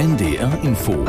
NDR Info.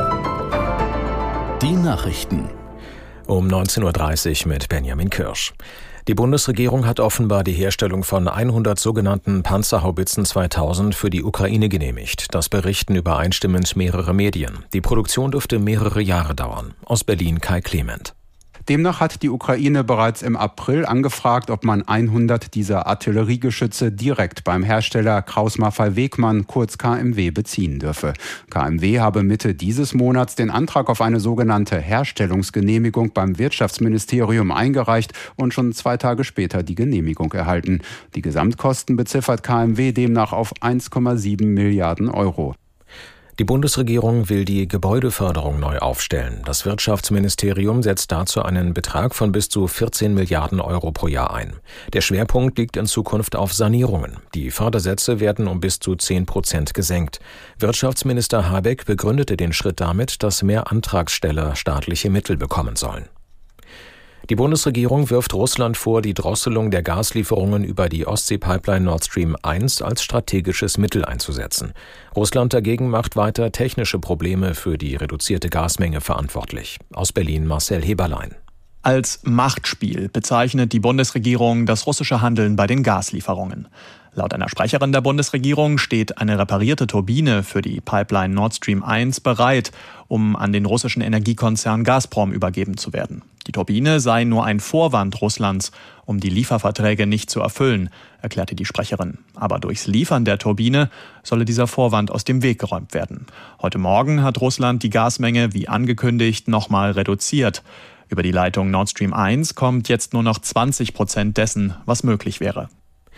Die Nachrichten. Um 19.30 Uhr mit Benjamin Kirsch. Die Bundesregierung hat offenbar die Herstellung von 100 sogenannten Panzerhaubitzen 2000 für die Ukraine genehmigt. Das berichten übereinstimmend mehrere Medien. Die Produktion dürfte mehrere Jahre dauern. Aus Berlin Kai Clement. Demnach hat die Ukraine bereits im April angefragt, ob man 100 dieser Artilleriegeschütze direkt beim Hersteller Krauss-Maffei-Wegmann, kurz KMW, beziehen dürfe. KMW habe Mitte dieses Monats den Antrag auf eine sogenannte Herstellungsgenehmigung beim Wirtschaftsministerium eingereicht und schon 2 Tage später die Genehmigung erhalten. Die Gesamtkosten beziffert KMW demnach auf 1,7 Milliarden Euro. Die Bundesregierung will die Gebäudeförderung neu aufstellen. Das Wirtschaftsministerium setzt dazu einen Betrag von bis zu 14 Milliarden Euro pro Jahr ein. Der Schwerpunkt liegt in Zukunft auf Sanierungen. Die Fördersätze werden um bis zu 10% gesenkt. Wirtschaftsminister Habeck begründete den Schritt damit, dass mehr Antragsteller staatliche Mittel bekommen sollen. Die Bundesregierung wirft Russland vor, die Drosselung der Gaslieferungen über die Ostsee-Pipeline Nord Stream 1 als strategisches Mittel einzusetzen. Russland dagegen macht weiter technische Probleme für die reduzierte Gasmenge verantwortlich. Aus Berlin Marcel Heberlein. Als Machtspiel bezeichnet die Bundesregierung das russische Handeln bei den Gaslieferungen. Laut einer Sprecherin der Bundesregierung steht eine reparierte Turbine für die Pipeline Nord Stream 1 bereit, um an den russischen Energiekonzern Gazprom übergeben zu werden. Die Turbine sei nur ein Vorwand Russlands, um die Lieferverträge nicht zu erfüllen, erklärte die Sprecherin. Aber durchs Liefern der Turbine solle dieser Vorwand aus dem Weg geräumt werden. Heute Morgen hat Russland die Gasmenge, wie angekündigt, nochmal reduziert. Über die Leitung Nord Stream 1 kommt jetzt nur noch 20% dessen, was möglich wäre.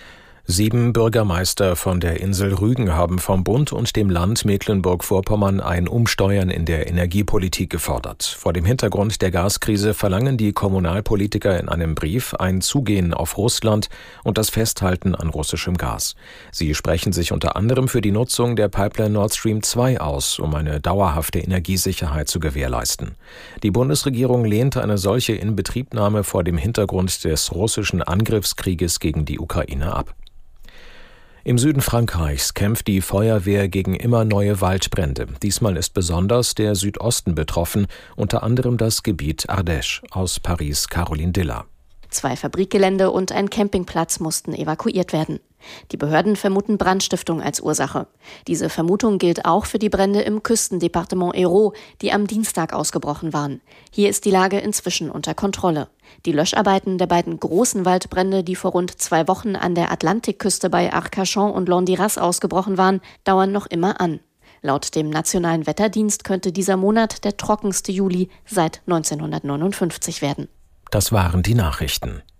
7 Bürgermeister von der Insel Rügen haben vom Bund und dem Land Mecklenburg-Vorpommern ein Umsteuern in der Energiepolitik gefordert. Vor dem Hintergrund der Gaskrise verlangen die Kommunalpolitiker in einem Brief ein Zugehen auf Russland und das Festhalten an russischem Gas. Sie sprechen sich unter anderem für die Nutzung der Pipeline Nord Stream 2 aus, um eine dauerhafte Energiesicherheit zu gewährleisten. Die Bundesregierung lehnt eine solche Inbetriebnahme vor dem Hintergrund des russischen Angriffskrieges gegen die Ukraine ab. Im Süden Frankreichs kämpft die Feuerwehr gegen immer neue Waldbrände. Diesmal ist besonders der Südosten betroffen, unter anderem das Gebiet Ardèche. Aus Paris Caroline Diller. 2 Fabrikgelände und ein Campingplatz mussten evakuiert werden. Die Behörden vermuten Brandstiftung als Ursache. Diese Vermutung gilt auch für die Brände im Küstendepartement Hérault, die am Dienstag ausgebrochen waren. Hier ist die Lage inzwischen unter Kontrolle. Die Löscharbeiten der beiden großen Waldbrände, die vor rund 2 Wochen an der Atlantikküste bei Arcachon und Landiras ausgebrochen waren, dauern noch immer an. Laut dem Nationalen Wetterdienst könnte dieser Monat der trockenste Juli seit 1959 werden. Das waren die Nachrichten.